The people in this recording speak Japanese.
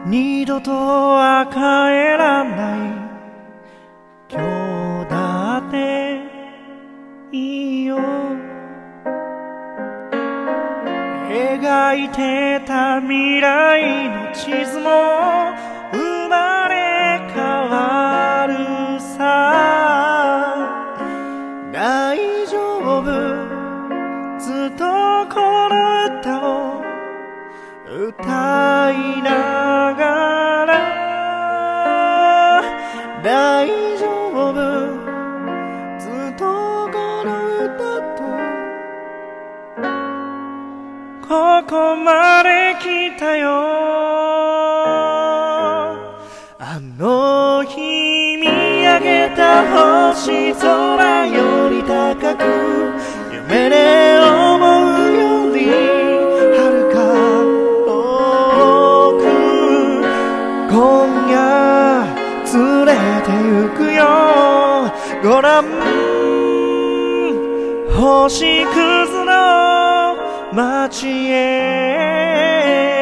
二度とは帰らない今日だっていいよ描いてた未来の地図も生まれ変わるさ大丈夫ずっとこの歌を歌いながら大丈夫ずっとこの歌とここまで来たよあの日見上げた星空より高く夢で思うより遥か遠く今夜連れて行くよご覧星屑の街へ